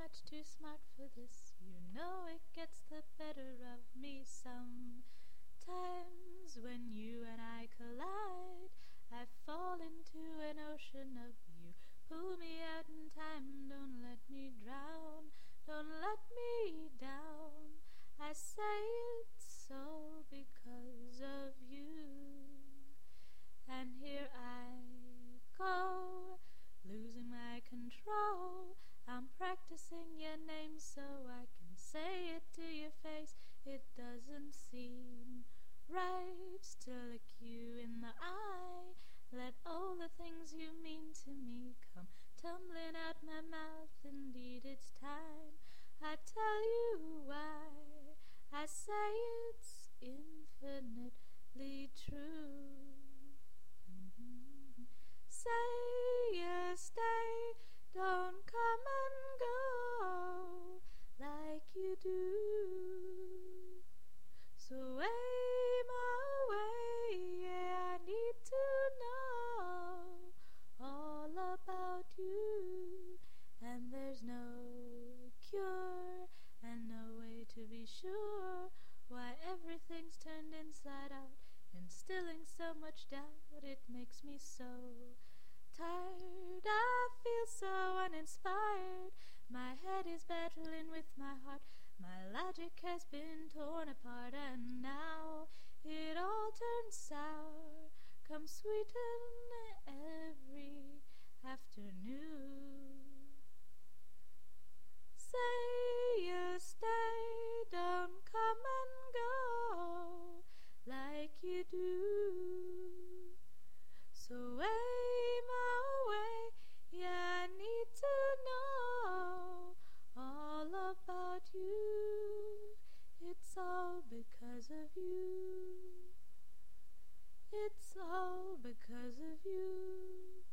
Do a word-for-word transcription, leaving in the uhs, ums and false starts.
much too smart for this. You know it gets the better of me sometimes. When you and I collide, I fall into an ocean of you. Pull me out in time, don't let me drown, don't let me down. I say it's so because of you. And here I go, losing my control. I'm practicing your name so I can say it to your face. It doesn't seem right to look you in the eye. Let all the things you mean to me come tumbling out my mouth. Indeed it's time I tell you why. I say it's infinitely true. Mm-hmm. Say you stay, don't come and go like you do. So aim away, yeah, I need to know all about you. And there's no cure and no way to be sure why everything's turned inside out, instilling so much doubt. It makes me so tired, I feel so uninspired. My head is battling with my heart. My logic has been torn apart, and now it all turns sour. Come sweeten every afternoon. Say you stay, don't come and go like you do. So aim away, yeah, I need to know all about you. It's all because of you. It's all because of you.